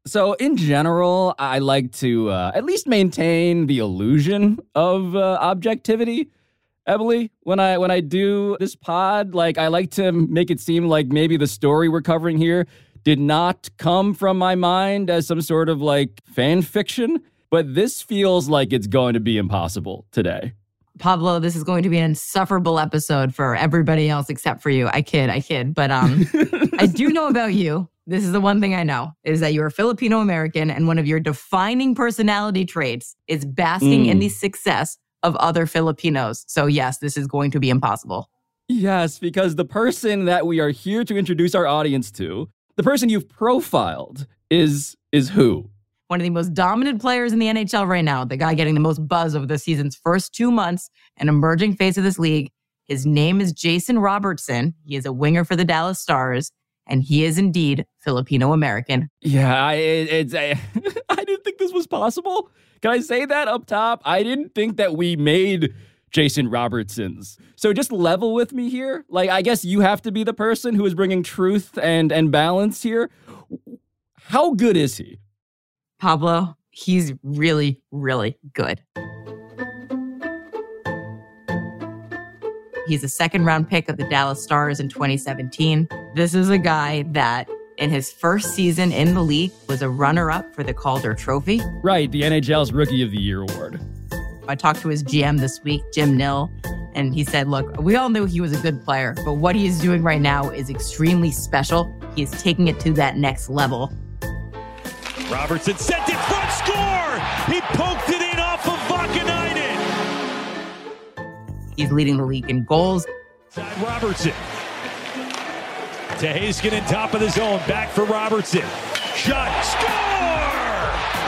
So in general, I like to at least maintain the illusion of objectivity. Emily, when I do this pod, like I like to make it seem like maybe the story we're covering here did not come from my mind as some sort of like fan fiction, but this feels like it's going to be impossible today. Pablo, this is going to be an insufferable episode for everybody else except for you. I kid. But I do know about you. This is the one thing I know, is that you're Filipino American, and one of your defining personality traits is basking in the success of other Filipinos. So yes, this is going to be impossible. Yes, because the person that we are here to introduce our audience to, the person you've profiled, is who? One of the most dominant players in the NHL right now, the guy getting the most buzz over the season's first 2 months, an emerging face of this league. His name is Jason Robertson. He is a winger for the Dallas Stars, and he is indeed Filipino-American. Yeah, I didn't think this was possible. Can I say that up top? I didn't think that we made Jason Robertsons. So just level with me here. Like, I guess you have to be the person who is bringing truth and balance here. How good is he? Pablo, he's really, really good. He's a second-round pick of the Dallas Stars in 2017. This is a guy that, in his first season in the league, was a runner-up for the Calder Trophy. Right, the NHL's Rookie of the Year award. I talked to his GM this week, Jim Nill, and he said, look, we all knew he was a good player, but what he is doing right now is extremely special. He is taking it to that next level. Robertson sent it front, score! He poked it in off of Vakanainen. He's leading the league in goals. Robertson to Heiskanen, top of the zone, back for Robertson. Shot, score!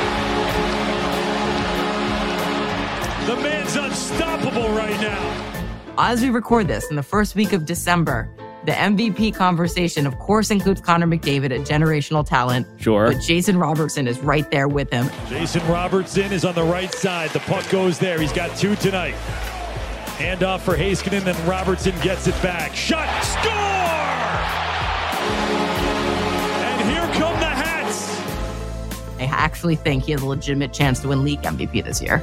The man's unstoppable right now. As we record this in the first week of December, the MVP conversation, of course, includes Connor McDavid, a generational talent. Sure. But Jason Robertson is right there with him. Jason Robertson is on the right side. The puck goes there. He's got 2 tonight. Handoff for Heiskanen, then Robertson gets it back. Shot, score! And here come the Hats. I actually think he has a legitimate chance to win league MVP this year.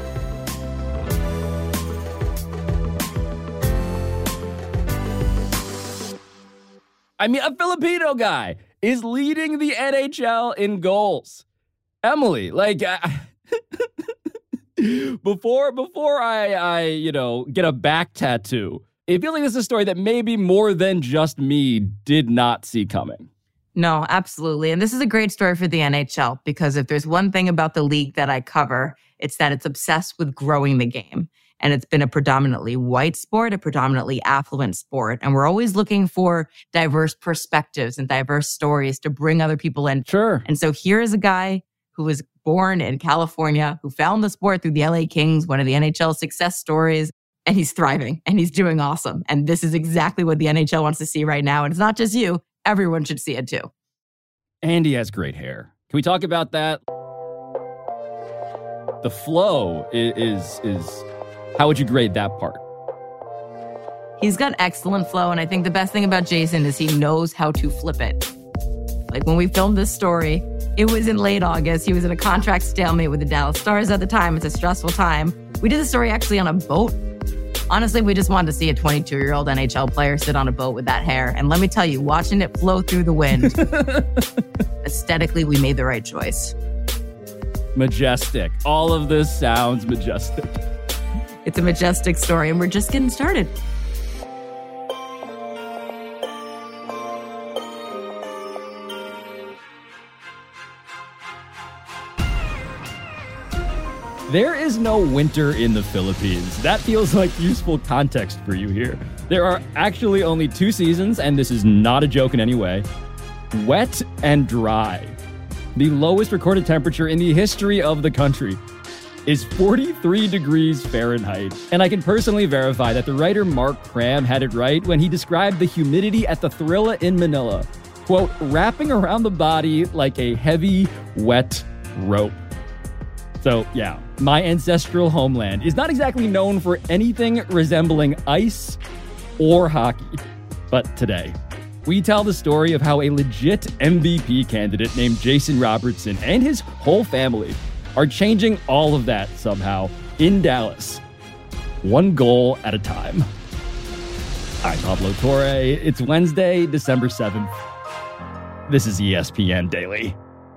I mean, a Filipino guy is leading the NHL in goals. Emily, like, before I get a back tattoo, it feels like this is a story that maybe more than just me did not see coming. No, absolutely. And this is a great story for the NHL, because if there's one thing about the league that I cover, it's that it's obsessed with growing the game. And it's been a predominantly white sport, a predominantly affluent sport. And we're always looking for diverse perspectives and diverse stories to bring other people in. Sure. And so here is a guy who was born in California, who found the sport through the LA Kings, one of the NHL success stories, and he's thriving and he's doing awesome. And this is exactly what the NHL wants to see right now. And it's not just you. Everyone should see it too. And he has great hair. Can we talk about that? The flow is how would you grade that part? He's got excellent flow, and I think the best thing about Jason is he knows how to flip it. Like when we filmed this story, it was in late August. He was in a contract stalemate with the Dallas Stars at the time. It's a stressful time. We did the story actually on a boat. Honestly, we just wanted to see a 22-year-old NHL player sit on a boat with that hair. And let me tell you, watching it flow through the wind, aesthetically, we made the right choice. Majestic. All of this sounds majestic. It's a majestic story, and we're just getting started. There is no winter in the Philippines. That feels like useful context for you here. There are actually only 2 seasons, and this is not a joke in any way. Wet and dry. The lowest recorded temperature in the history of the country is 43 degrees Fahrenheit. And I can personally verify that the writer Mark Cram had it right when he described the humidity at the Thrilla in Manila, quote, wrapping around the body like a heavy, wet rope. So yeah, my ancestral homeland is not exactly known for anything resembling ice or hockey. But today, we tell the story of how a legit MVP candidate named Jason Robertson and his whole family are changing all of that somehow in Dallas, one goal at a time. I'm Pablo Torre. It's Wednesday, December 7th. This is ESPN Daily.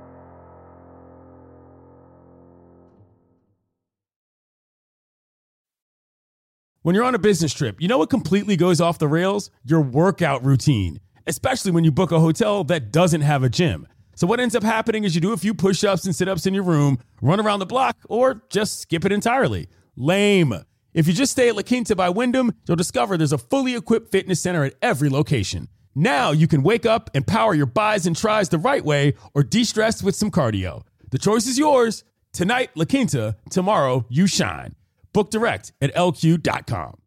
When you're on a business trip, you know what completely goes off the rails? Your workout routine, especially when you book a hotel that doesn't have a gym. So what ends up happening is you do a few push-ups and sit-ups in your room, run around the block, or just skip it entirely. Lame. If you just stay at La Quinta by Wyndham, you'll discover there's a fully equipped fitness center at every location. Now you can wake up and power your bis and tris the right way or de-stress with some cardio. The choice is yours. Tonight, La Quinta. Tomorrow, you shine. Book direct at LQ.com.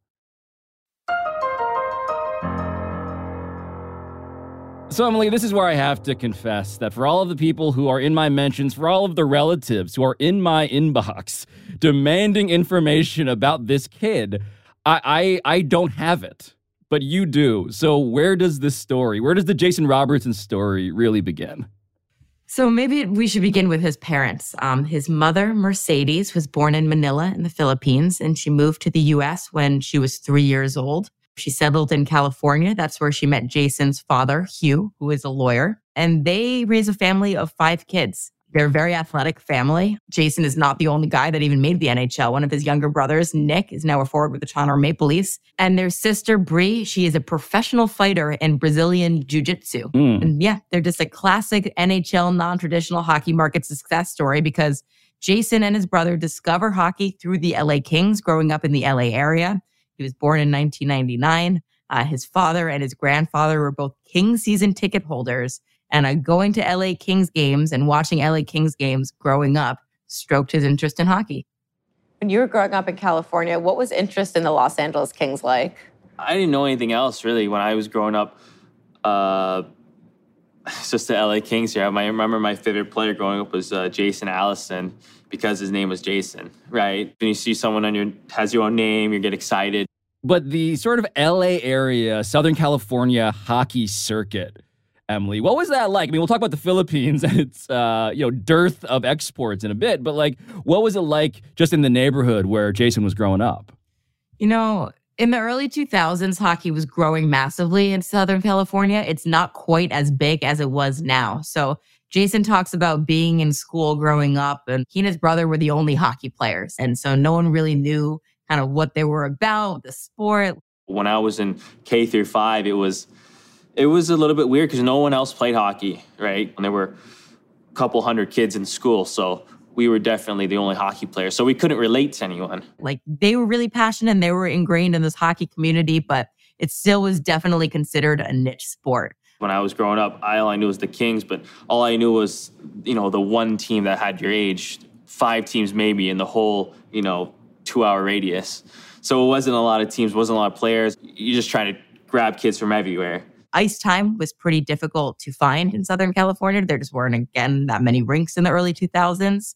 So, Emily, this is where I have to confess that for all of the people who are in my mentions, for all of the relatives who are in my inbox demanding information about this kid, I don't have it, but you do. So where does the Jason Robertson story really begin? So maybe we should begin with his parents. His mother, Mercedes, was born in Manila in the Philippines, and she moved to the U.S. when she was 3 years old. She settled in California. That's where she met Jason's father, Hugh, who is a lawyer. And they raise a family of 5 kids. They're a very athletic family. Jason is not the only guy that even made the NHL. One of his younger brothers, Nick, is now a forward with the Toronto Maple Leafs. And their sister, Brie, she is a professional fighter in Brazilian Jiu-Jitsu. And yeah, they're just a classic NHL non-traditional hockey market success story because Jason and his brother discover hockey through the LA Kings growing up in the LA area. He was born in 1999. His father and his grandfather were both Kings season ticket holders. And going to LA Kings games and watching LA Kings games growing up stroked his interest in hockey. When you were growing up in California, what was interest in the Los Angeles Kings like? I didn't know anything else, really. When I was growing up, it's just the LA Kings here. I remember my favorite player growing up was Jason Allison because his name was Jason, right? When you see someone has your own name, you get excited. But the sort of LA area, Southern California hockey circuit, Emily, what was that like? I mean, we'll talk about the Philippines and its, dearth of exports in a bit, but what was it like just in the neighborhood where Jason was growing up? In the early 2000s, hockey was growing massively in Southern California. It's not quite as big as it was now. So Jason talks about being in school growing up, and he and his brother were the only hockey players. And so no one really knew kind of what they were about, the sport. When I was in K through 5, it was a little bit weird because no one else played hockey, right? And there were a couple hundred kids in school, so we were definitely the only hockey players. So we couldn't relate to anyone. They were really passionate and they were ingrained in this hockey community, but it still was definitely considered a niche sport. When I was growing up, all I knew was the Kings, but all I knew was, the one team that had your age, 5 teams maybe in the whole, 2-hour radius. So it wasn't a lot of teams, wasn't a lot of players. You're just trying to grab kids from everywhere. Ice time was pretty difficult to find in Southern California. There just weren't, again, that many rinks in the early 2000s.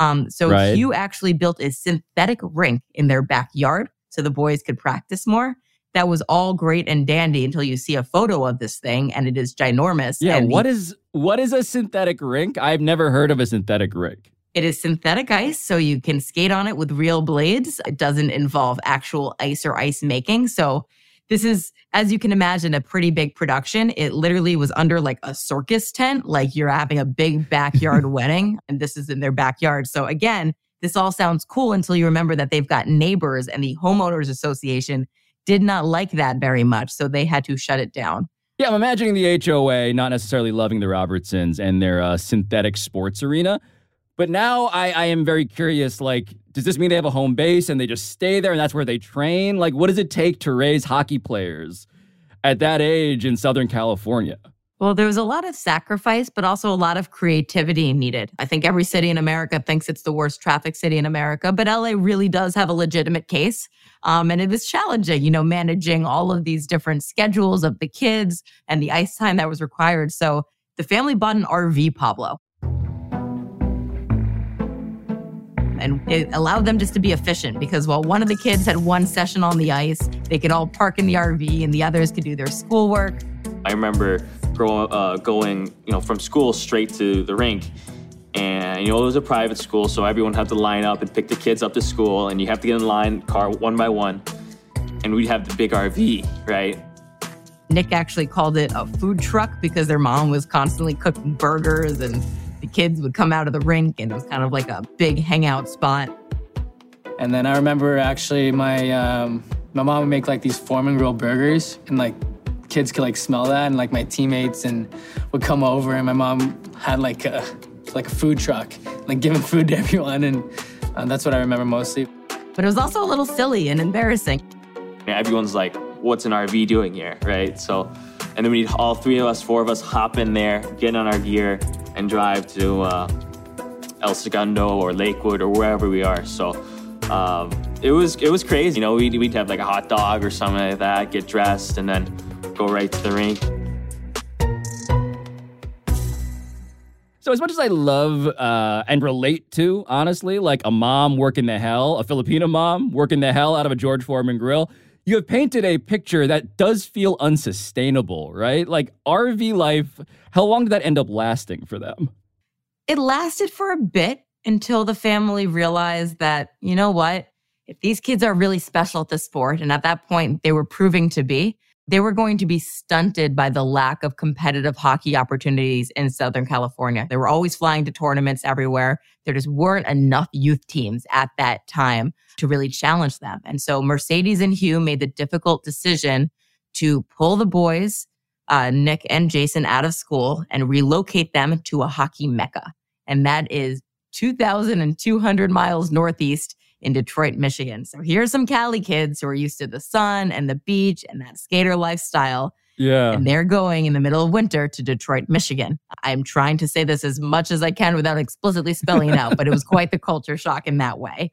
So Hugh actually built a synthetic rink in their backyard so the boys could practice more. That was all great and dandy until you see a photo of this thing, and it is ginormous. Yeah, what is a synthetic rink? I've never heard of a synthetic rink. It is synthetic ice, so you can skate on it with real blades. It doesn't involve actual ice or ice making. So this is, as you can imagine, a pretty big production. It literally was under a circus tent, like you're having a big backyard wedding, and this is in their backyard. So again, this all sounds cool until you remember that they've got neighbors, and the homeowners association did not like that very much, so they had to shut it down. Yeah, I'm imagining the HOA not necessarily loving the Robertsons and their synthetic sports arena. But now I am very curious, does this mean they have a home base and they just stay there and that's where they train? What does it take to raise hockey players at that age in Southern California? Well, there was a lot of sacrifice, but also a lot of creativity needed. I think every city in America thinks it's the worst traffic city in America, but LA really does have a legitimate case. And it was challenging, managing all of these different schedules of the kids and the ice time that was required. So the family bought an RV, Pablo. And it allowed them just to be efficient because while one of the kids had one session on the ice, they could all park in the RV and the others could do their schoolwork. I remember going, from school straight to the rink. And, it was a private school, so everyone had to line up and pick the kids up to school, and you have to get in line, car one by one. And we'd have the big RV, right? Nick actually called it a food truck because their mom was constantly cooking burgers, and the kids would come out of the rink, and it was kind of like a big hangout spot. And then I remember actually my mom would make like these Foreman grill burgers, and like kids could like smell that, and like my teammates and would come over, and my mom had like a food truck, like giving food to everyone, and that's what I remember mostly. But it was also a little silly and embarrassing. Everyone's like, what's an RV doing here, right? So, and then we'd all four of us hop in there, get on our gear, and drive to El Segundo or Lakewood or wherever we are. So it was crazy. We'd have like a hot dog or something like that, get dressed, and then go right to the rink. So as much as I love and relate to, honestly, like a mom working the hell, a Filipino mom working the hell out of a George Foreman grill, you have painted a picture that does feel unsustainable, right? Like RV life, how long did that end up lasting for them? It lasted for a bit until the family realized that, you know what, if these kids are really special at the sport, and at that point they were proving to be, they were going to be stunted by the lack of competitive hockey opportunities in Southern California. They were always flying to tournaments everywhere. There just weren't enough youth teams at that time to really challenge them. And so Mercedes and Hugh made the difficult decision to pull the boys, Nick and Jason, out of school and relocate them to a hockey mecca. And that is 2,200 miles northeast in Detroit, Michigan. So here's some Cali kids who are used to the sun and the beach and that skater lifestyle. Yeah. And they're going in the middle of winter to Detroit, Michigan. I'm trying to say this as much as I can without explicitly spelling it out, but it was quite the culture shock in that way.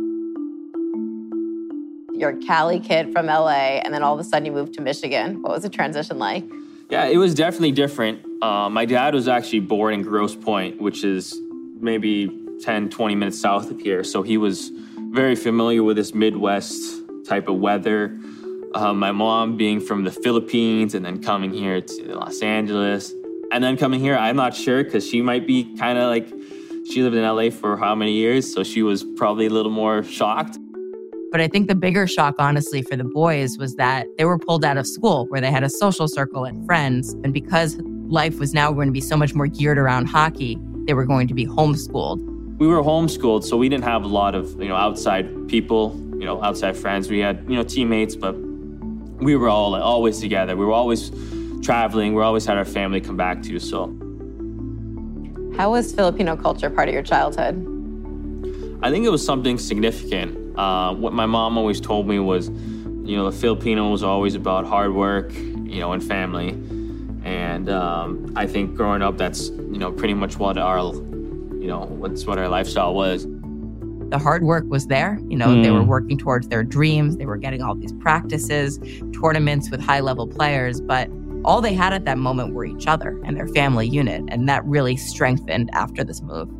You're a Cali kid from LA, and then all of a sudden you moved to Michigan. What was the transition like? Yeah, it was definitely different. My dad was actually born in Grosse Pointe, which is maybe 10, 20 minutes south of here. So he was very familiar with this Midwest type of weather. My mom being from the Philippines and then coming here to Los Angeles. And then coming here, I'm not sure, because she might be kind of like, she lived in LA for how many years? So she was probably a little more shocked. But I think the bigger shock, honestly, for the boys was that they were pulled out of school where they had a social circle and friends. And because life was now going to be so much more geared around hockey, they were going to be homeschooled. We were homeschooled, so we didn't have a lot of, outside people, outside friends. We had, teammates, but we were all always together. We were always traveling. We always had our family come back to, so. How was Filipino culture part of your childhood? I think it was something significant. What my mom always told me was, the Filipino was always about hard work, and family. And I think growing up, that's, pretty much what our, what our lifestyle was. The hard work was there. They were working towards their dreams. They were getting all these practices, tournaments with high-level players. But all they had at that moment were each other and their family unit. And that really strengthened after this move.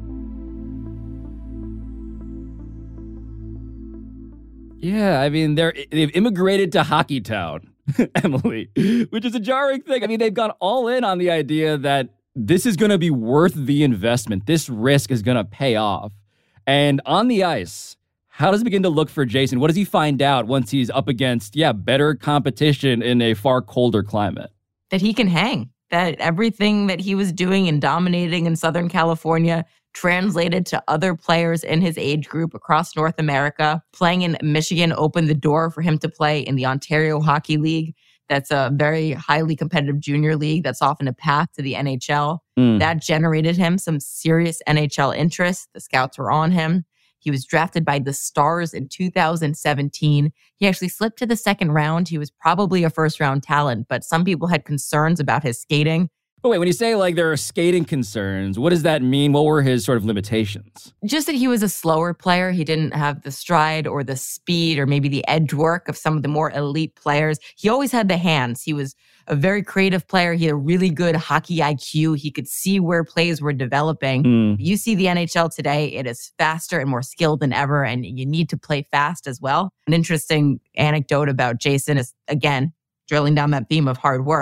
Yeah, I mean, they've immigrated to Hockey Town, Emily, which is a jarring thing. I mean, they've gone all in on the idea that this is going to be worth the investment. This risk is going to pay off. And on the ice, how does it begin to look for Jason? What does he find out once he's up against, better competition in a far colder climate? That he can hang, that everything that he was doing and dominating in Southern California translated to other players in his age group across North America. Playing in Michigan opened the door for him to play in the Ontario Hockey League. That's a very highly competitive junior league that's often a path to the NHL. That generated him some serious NHL interest. The scouts were on him. He was drafted by the Stars in 2017. He actually slipped to the second round. He was probably a first-round talent, but some people had concerns about his skating. But wait, when you say there are skating concerns, what does that mean? What were his sort of limitations? Just that he was a slower player. He didn't have the stride or the speed or maybe the edge work of some of the more elite players. He always had the hands. He was a very creative player. He had a really good hockey IQ. He could see where plays were developing. You see the NHL today, it is faster and more skilled than ever, and you need to play fast as well. An interesting anecdote about Jason is, again, drilling down that theme of hard work.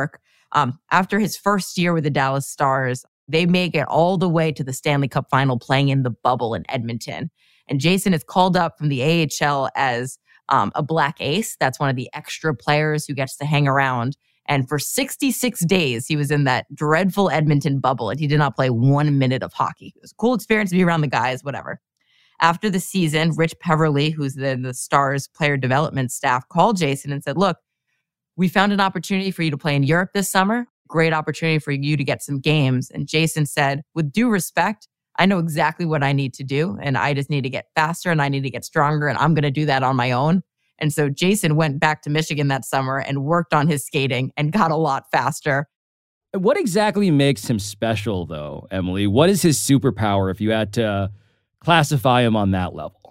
After his first year with the Dallas Stars, they make it all the way to the Stanley Cup final playing in the bubble in Edmonton. And Jason is called up from the AHL as a Black Ace. That's one of the extra players who gets to hang around. And for 66 days, he was in that dreadful Edmonton bubble, and he did not play 1 minute of hockey. It was a cool experience to be around the guys, whatever. After the season, Rich Peverly, who's the Stars player development staff, called Jason and said, look, we found an opportunity for you to play in Europe this summer. Great opportunity for you to get some games. And Jason said, with due respect, I know exactly what I need to do, and I just need to get faster and I need to get stronger, and I'm going to do that on my own. And so Jason went back to Michigan that summer and worked on his skating and got a lot faster. What exactly makes him special, though, Emily? What is his superpower if you had to classify him on that level?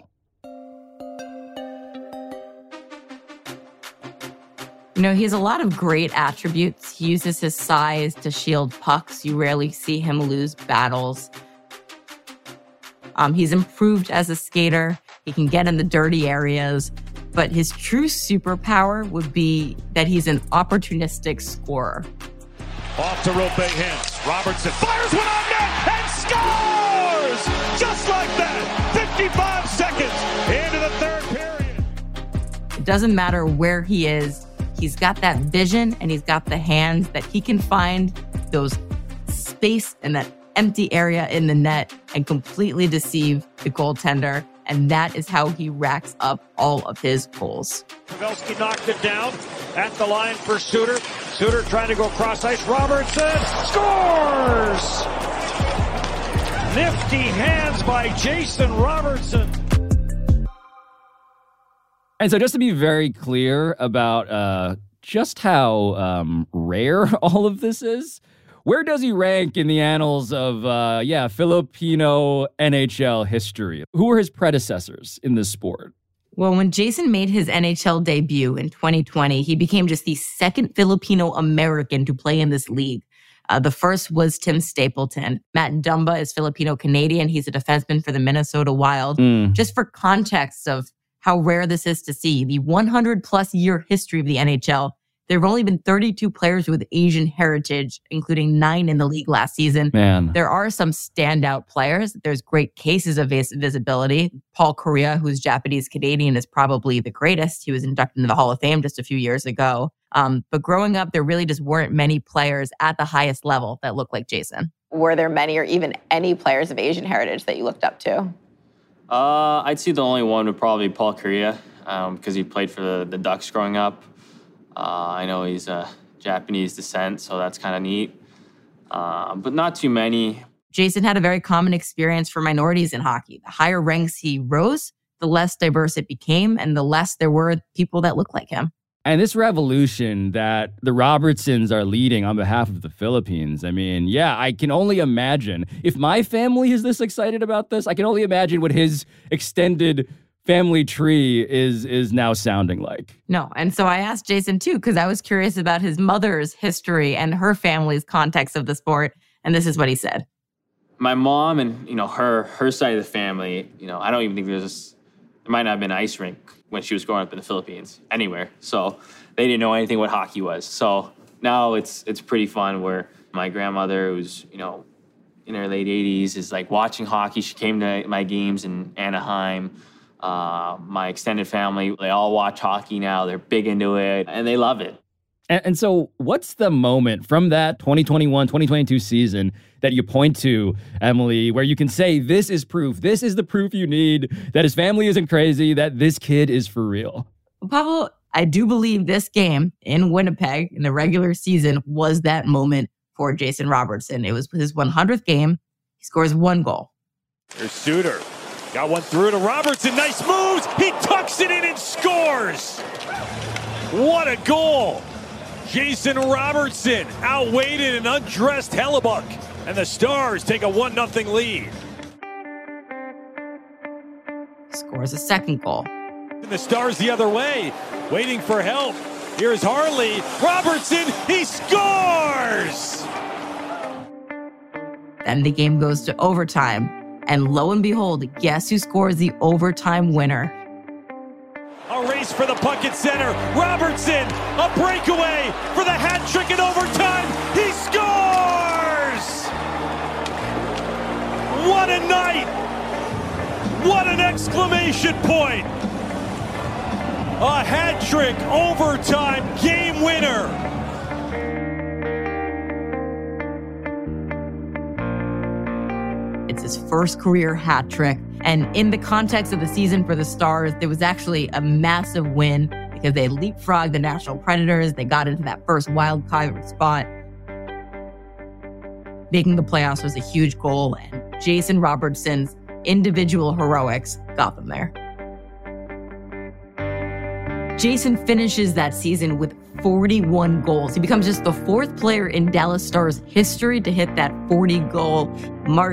You know, he has a lot of great attributes. He uses his size to shield pucks. You rarely see him lose battles. He's improved as a skater. He can get in the dirty areas. But his true superpower would be that he's an opportunistic scorer. Off to Rope Hintz. Robertson fires one on net and scores! Just like that! 55 seconds into the third period. It doesn't matter where he is. He's got that vision and he's got the hands that he can find those space and that empty area in the net and completely deceive the goaltender. And that is how he racks up all of his goals. Pavelski knocked it down at the line for Suter. Suter trying to go cross ice. Robertson scores! Nifty hands by Jason Robertson. And so just to be very clear about just how rare all of this is, where does he rank in the annals of, Filipino NHL history? Who were his predecessors in this sport? Well, when Jason made his NHL debut in 2020, he became just the second Filipino American to play in this league. The first was Tim Stapleton. Matt Dumba is Filipino-Canadian. He's a defenseman for the Minnesota Wild. Just for context of how rare this is to see, the 100-plus year history of the NHL, there have only been 32 players with Asian heritage, including 9 in the league last season. Man. There are some standout players. There's great cases of visibility. Paul Kariya, who's Japanese-Canadian, is probably the greatest. He was inducted into the Hall of Fame just a few years ago. But growing up, there really just weren't many players at the highest level that looked like Jason. Were there many or even any players of Asian heritage that you looked up to? I'd say the only one would probably be Paul Kariya, because he played for the Ducks growing up. I know he's Japanese descent, so that's kind of neat. But not too many. Jason had a very common experience for minorities in hockey. The higher ranks he rose, the less diverse it became, and the less there were people that looked like him. And this revolution that the Robertsons are leading on behalf of the Philippines, I mean, I can only imagine. If my family is this excited about this, I can only imagine what his extended family tree is now sounding like. No, and so I asked Jason too, because I was curious about his mother's history and her family's context of the sport, and this is what he said. My mom and, her side of the family, I don't even think there might not have been an ice rink when she was growing up in the Philippines, anywhere. So they didn't know anything what hockey was. So now it's pretty fun where my grandmother, who's, in her late 80s, is like watching hockey. She came to my games in Anaheim. My extended family, they all watch hockey now. They're big into it, and they love it. And so what's the moment from that 2021-2022 season that you point to, Emily, where you can say, this is proof, this is the proof you need, that his family isn't crazy, that this kid is for real? Well, Pablo, I do believe this game in Winnipeg in the regular season was that moment for Jason Robertson. It was his 100th game. He scores 1 goal. There's Suter. Got one through to Robertson. Nice moves. He tucks it in and scores. What a goal. Jason Robertson outweighted an undressed Hellebuck. And the Stars take a 1-0 lead. Scores a second goal. And the Stars the other way, waiting for help. Here's Harley. Robertson, he scores! Then the game goes to overtime. And lo and behold, guess who scores the overtime winner? A race for the puck at center. Robertson, a breakaway for the hat trick in overtime. He scores! What a night! What an exclamation point! A hat trick, overtime, game winner. It's his first career hat trick. And in the context of the season for the Stars, there was actually a massive win because they leapfrogged the Nashville Predators. They got into that first wild card spot. Making the playoffs was a huge goal, and Jason Robertson's individual heroics got them there. Jason finishes that season with 41 goals. He becomes just the fourth player in Dallas Stars history to hit that 40-goal mark.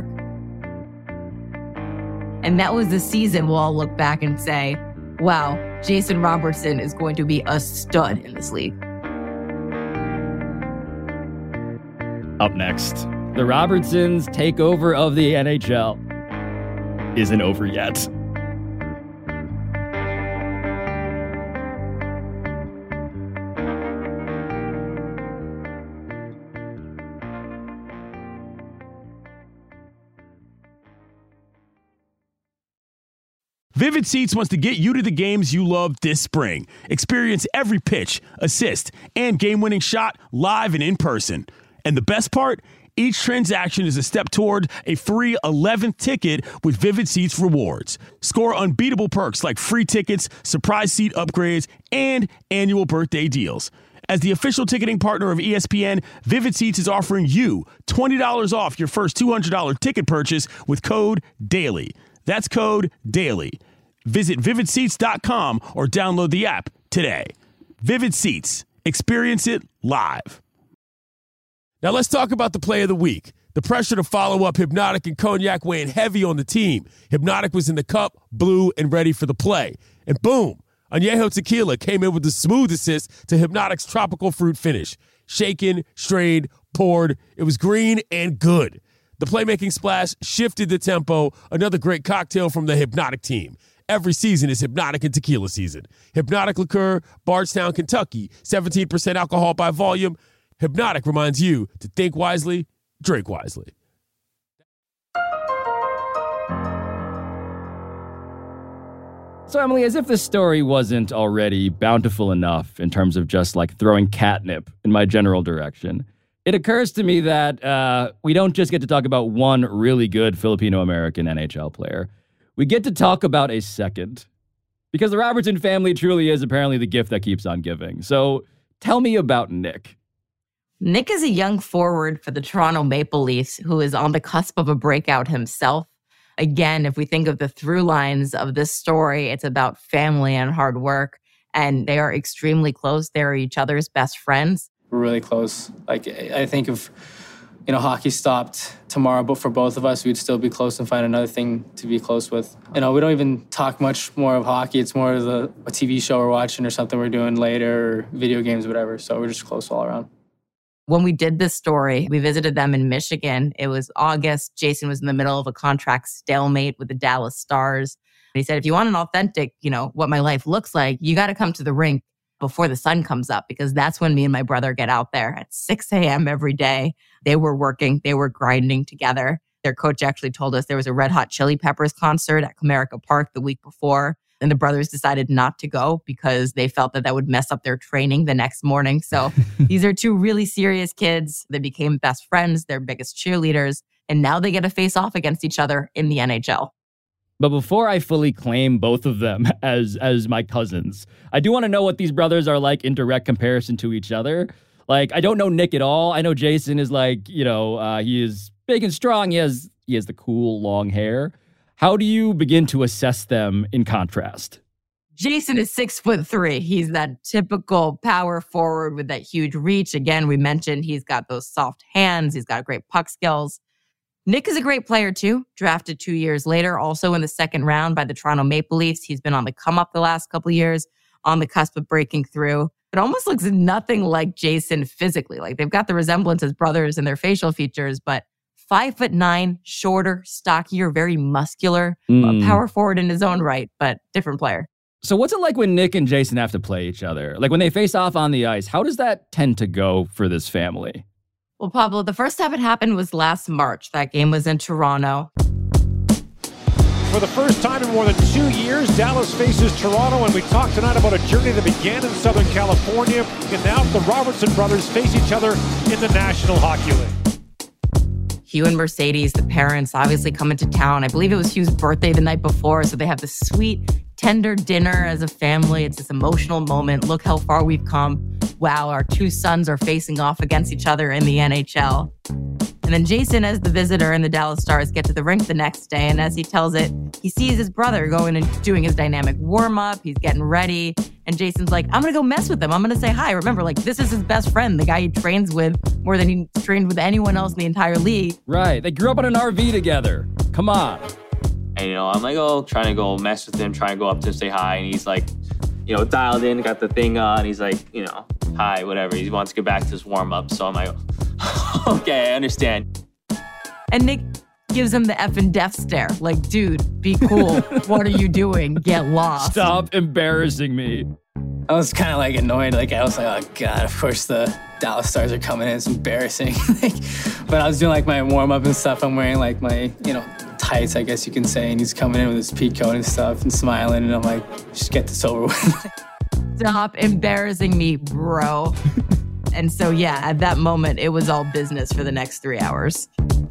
And that was the season we'll all look back and say, wow, Jason Robertson is going to be a stud in this league. Up next, the Robertsons' takeover of the NHL isn't over yet. Vivid Seats wants to get you to the games you love this spring. Experience every pitch, assist, and game-winning shot live and in person. And the best part? Each transaction is a step toward a free 11th ticket with Vivid Seats rewards. Score unbeatable perks like free tickets, surprise seat upgrades, and annual birthday deals. As the official ticketing partner of ESPN, Vivid Seats is offering you $20 off your first $200 ticket purchase with code DAILY. That's code DAILY. Visit vividseats.com or download the app today. Vivid Seats. Experience it live. Now let's talk about the play of the week. The pressure to follow up Hypnotic and Cognac weighing heavy on the team. Hypnotic was in the cup, blue, and ready for the play. And boom, Añejo Tequila came in with the smooth assist to Hypnotic's tropical fruit finish. Shaken, strained, poured. It was green and good. The playmaking splash shifted the tempo. Another great cocktail from the Hypnotic team. Every season is Hypnotic and Tequila season. Hypnotic Liqueur, Bardstown, Kentucky, 17% alcohol by volume. Hypnotic reminds you to think wisely, drink wisely. So, Emily, as if this story wasn't already bountiful enough in terms of just like throwing catnip in my general direction, it occurs to me that we don't just get to talk about one really good Filipino-American NHL player. We get to talk about a second. Because the Robertson family truly is apparently the gift that keeps on giving. So tell me about Nick. Nick is a young forward for the Toronto Maple Leafs who is on the cusp of a breakout himself. Again, if we think of the through lines of this story, it's about family and hard work. And they are extremely close. They're each other's best friends. We're really close. Like, I think if, hockey stopped tomorrow, but for both of us, we'd still be close and find another thing to be close with. We don't even talk much more of hockey. It's more of a TV show we're watching or something we're doing later, or video games, whatever. So we're just close all around. When we did this story, we visited them in Michigan. It was August. Jason was in the middle of a contract stalemate with the Dallas Stars. He said, if you want an authentic, what my life looks like, you got to come to the rink before the sun comes up, because that's when me and my brother get out there at 6 a.m. every day. They were working, they were grinding together. Their coach actually told us there was a Red Hot Chili Peppers concert at Comerica Park the week before, and the brothers decided not to go because they felt that would mess up their training the next morning. So these are two really serious kids. They became best friends, their biggest cheerleaders, and now they get to face off against each other in the NHL. But before I fully claim both of them as my cousins, I do want to know what these brothers are like in direct comparison to each other. Like, I don't know Nick at all. I know Jason is like, he is big and strong. He has the cool long hair. How do you begin to assess them in contrast? Jason is 6'3". He's that typical power forward with that huge reach. Again, we mentioned he's got those soft hands. He's got great puck skills. Nick is a great player too, drafted 2 years later, also in the second round by the Toronto Maple Leafs. He's been on the come up the last couple of years, on the cusp of breaking through. It almost looks nothing like Jason physically. Like, they've got the resemblance as brothers in their facial features, but 5'9", shorter, stockier, very muscular, a power forward in his own right, but different player. So what's it like when Nick and Jason have to play each other? Like when they face off on the ice, how does that tend to go for this family? Well, Pablo, the first time it happened was last March. That game was in Toronto. For the first time in more than 2 years, Dallas faces Toronto, and we talked tonight about a journey that began in Southern California, and now the Robertson brothers face each other in the National Hockey League. Hugh and Mercedes, the parents, obviously come into town. I believe it was Hugh's birthday the night before, so they have this sweet, tender dinner as a family. It's this emotional moment. Look how far we've come. Wow, our two sons are facing off against each other in the NHL. And then Jason, as the visitor, and the Dallas Stars get to the rink the next day. And as he tells it, he sees his brother going and doing his dynamic warm-up. He's getting ready. And Jason's like, I'm going to go mess with him. I'm going to say hi. Remember, like, this is his best friend, the guy he trains with more than he trained with anyone else in the entire league. Right. They grew up on an RV together. Come on. And, I'm like, trying to go mess with him, trying to go up to him, say hi. And he's like, dialed in, got the thing on. He's like, hi, whatever. He wants to get back to his warm-up. So I'm like, okay, I understand. And Nick gives him the effing death stare. Like, dude, be cool. What are you doing? Get lost. Stop embarrassing me. I was kind of like annoyed. Like, I was like, oh God, of course the Dallas Stars are coming in. It's embarrassing. But I was doing like my warm-up and stuff. I'm wearing like my, tights, I guess you can say. And he's coming in with his pea coat and stuff and smiling. And I'm like, just get this over with. Stop embarrassing me, bro. And so, yeah, at that moment, it was all business for the next 3 hours.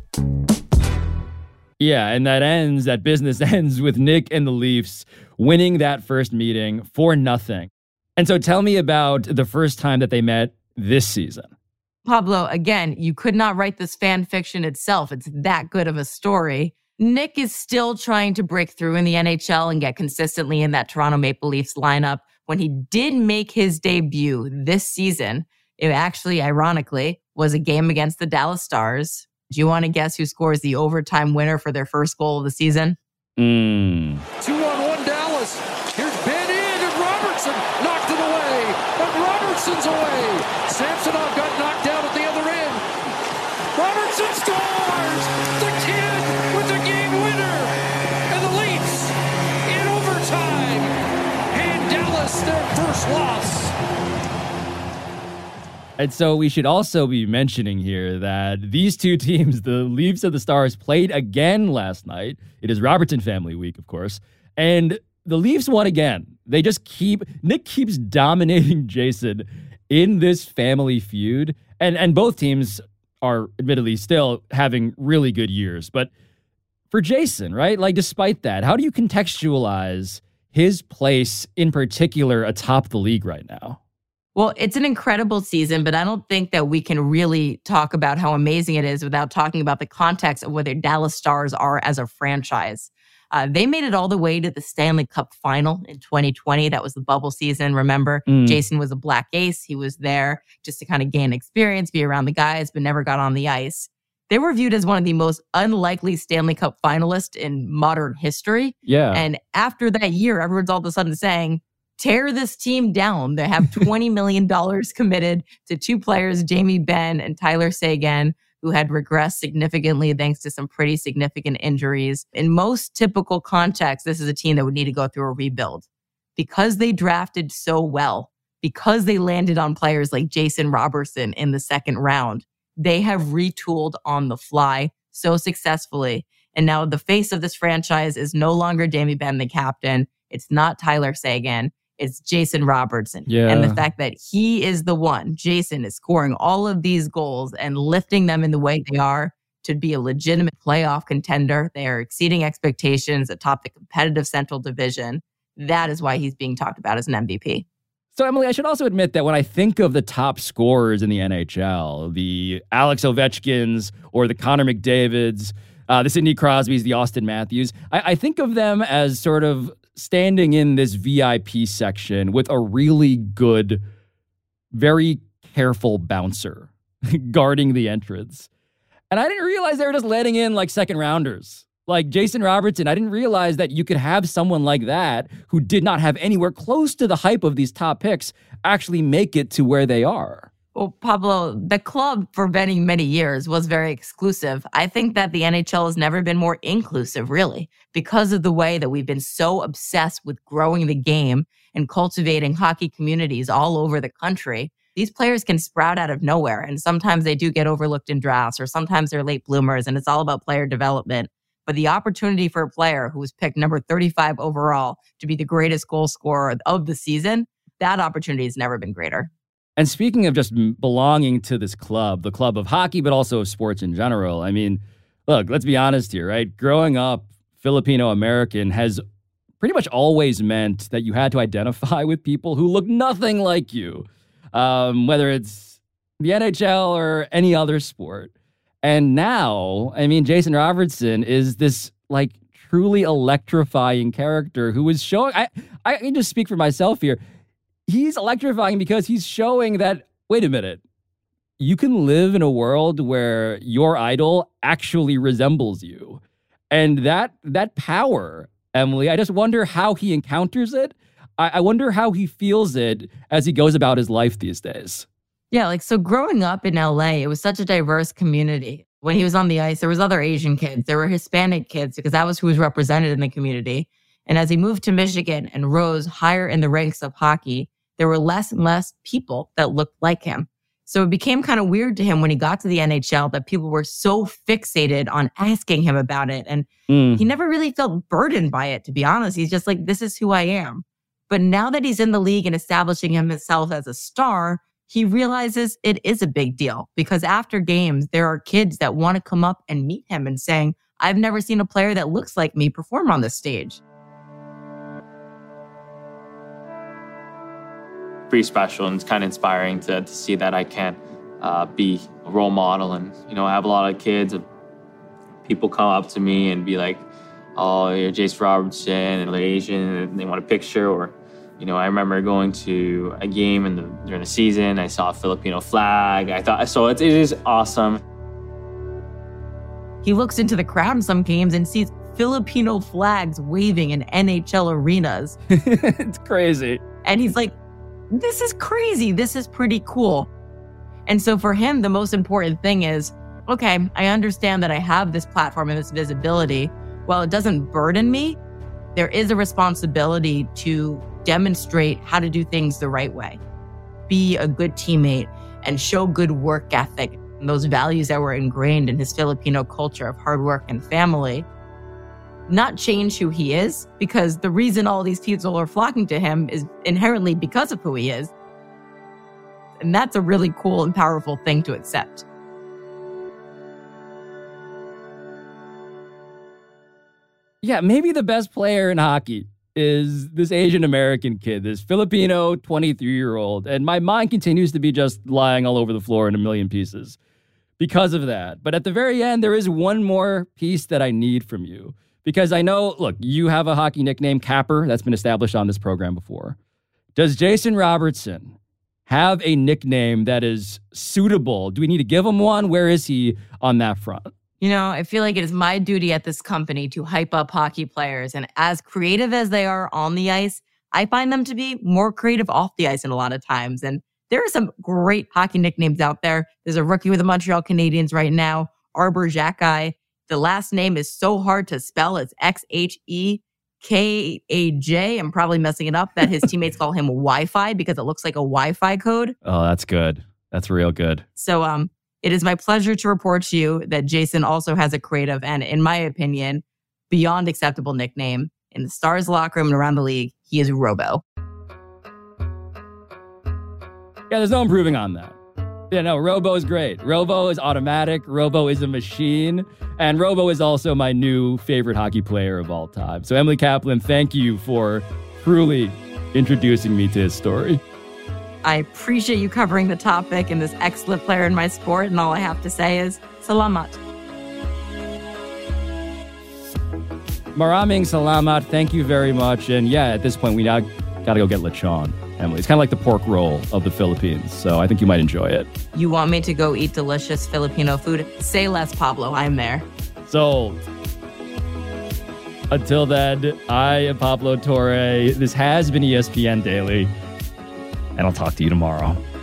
Yeah, and that business ends with Nick and the Leafs winning that first meeting for nothing. And so tell me about the first time that they met this season. Pablo, again, you could not write this fan fiction itself. It's that good of a story. Nick is still trying to break through in the NHL and get consistently in that Toronto Maple Leafs lineup. When he did make his debut this season, it actually, ironically, was a game against the Dallas Stars. Do you want to guess who scores the overtime winner for their first goal of the season? 2-on-1 Dallas. Here's Ben in, and Robertson knocked it away. And Robertson's away. Samsonov got knocked down at the other end. Robertson scores! The kid with the game winner. And the Leafs in overtime. And Dallas their first loss. And so we should also be mentioning here that these two teams, the Leafs and the Stars, played again last night. It is Robertson family week, of course. And the Leafs won again. Nick keeps dominating Jason in this family feud. And both teams are admittedly still having really good years. But for Jason, right? Like, despite that, how do you contextualize his place in particular atop the league right now? Well, it's an incredible season, but I don't think that we can really talk about how amazing it is without talking about the context of where the Dallas Stars are as a franchise. They made it all the way to the Stanley Cup final in 2020. That was the bubble season, remember? Jason was a black ace. He was there just to kind of gain experience, be around the guys, but never got on the ice. They were viewed as one of the most unlikely Stanley Cup finalists in modern history. Yeah. And after that year, everyone's all of a sudden saying, tear this team down. They have $20 million committed to two players, Jamie Benn and Tyler Seguin, who had regressed significantly thanks to some pretty significant injuries. In most typical contexts, this is a team that would need to go through a rebuild. Because they drafted so well, because they landed on players like Jason Robertson in the second round, they have retooled on the fly so successfully. And now the face of this franchise is no longer Jamie Benn, the captain. It's not Tyler Seguin. It's Jason Robertson. Yeah. And the fact that he is the one, Jason, is scoring all of these goals and lifting them in the way they are to be a legitimate playoff contender. They are exceeding expectations atop the competitive Central Division. That is why he's being talked about as an MVP. So, Emily, I should also admit that when I think of the top scorers in the NHL, the Alex Ovechkins or the Connor McDavids, the Sidney Crosbys, the Austin Matthews, I think of them as sort of standing in this VIP section with a really good, very careful bouncer guarding the entrance. And I didn't realize they were just letting in like second rounders. Like Jason Robertson, I didn't realize that you could have someone like that who did not have anywhere close to the hype of these top picks actually make it to where they are. Well, Pablo, the club for many, many years was very exclusive. I think that the NHL has never been more inclusive, really, because of the way that we've been so obsessed with growing the game and cultivating hockey communities all over the country. These players can sprout out of nowhere, and sometimes they do get overlooked in drafts, or sometimes they're late bloomers, and it's all about player development. But the opportunity for a player who was picked number 35 overall to be the greatest goal scorer of the season, that opportunity has never been greater. And speaking of just belonging to this club, the club of hockey, but also of sports in general, I mean, look, let's be honest here, right? Growing up Filipino-American has pretty much always meant that you had to identify with people who look nothing like you, whether it's the NHL or any other sport. And now, I mean, Jason Robertson is this like truly electrifying character who is showing, I can just speak for myself here. He's electrifying because he's showing that, wait a minute, you can live in a world where your idol actually resembles you. And that power, Emily, I just wonder how he encounters it. I wonder how he feels it as he goes about his life these days. Yeah, like, so growing up in LA, it was such a diverse community. When he was on the ice, there was other Asian kids, there were Hispanic kids, because that was who was represented in the community. And as he moved to Michigan and rose higher in the ranks of hockey, there were less and less people that looked like him. So it became kind of weird to him when he got to the NHL that people were so fixated on asking him about it. And he never really felt burdened by it, to be honest. He's just like, this is who I am. But now that he's in the league and establishing himself as a star, he realizes it is a big deal, because after games, there are kids that want to come up and meet him and saying, I've never seen a player that looks like me perform on this stage. Pretty special, and it's kind of inspiring to see that I can be a role model. And, you know, I have a lot of kids, people come up to me and be like, oh, you're Jason Robertson, and they're Asian, and they want a picture. Or, you know, I remember going to a game during the season, I saw a Filipino flag. I thought, so it is awesome. He looks into the crowd in some games and sees Filipino flags waving in NHL arenas. It's crazy. And he's like, this is crazy. This is pretty cool. And so for him, the most important thing is, okay, I understand that I have this platform and this visibility. While it doesn't burden me, there is a responsibility to demonstrate how to do things the right way. Be a good teammate and show good work ethic and those values that were ingrained in his Filipino culture of hard work and family. Not change who he is, because the reason all these people are flocking to him is inherently because of who he is. And that's a really cool and powerful thing to accept. Yeah, maybe the best player in hockey is this Asian American kid, this Filipino 23-year-old. And my mind continues to be just lying all over the floor in a million pieces because of that. But at the very end, there is one more piece that I need from you. Because I know, look, you have a hockey nickname, Capper, that's been established on this program before. Does Jason Robertson have a nickname that is suitable? Do we need to give him one? Where is he on that front? You know, I feel like it is my duty at this company to hype up hockey players. And as creative as they are on the ice, I find them to be more creative off the ice in a lot of times. And there are some great hockey nicknames out there. There's a rookie with the Montreal Canadiens right now, Arbor Xhekaj. The last name is so hard to spell. It's Xhekaj. I'm probably messing it up, that his teammates call him Wi-Fi because it looks like a Wi-Fi code. Oh, that's good. That's real good. So it is my pleasure to report to you that Jason also has a creative and, in my opinion, beyond acceptable nickname. In the Stars locker room and around the league, he is Robo. Yeah, there's no improving on that. Yeah, no, Robo is great. Robo is automatic. Robo is a machine. And Robo is also my new favorite hockey player of all time. So Emily Kaplan, thank you for truly introducing me to his story. I appreciate you covering the topic and this excellent player in my sport. And all I have to say is, salamat. Maraming salamat. Thank you very much. And yeah, at this point, we now got to go get lechon. Emily, it's kind of like the pork roll of the Philippines, so I think you might enjoy it. You want me to go eat delicious Filipino food? Say less, Pablo. I'm there. Sold. Until then, I am Pablo Torre. This has been ESPN Daily, and I'll talk to you tomorrow.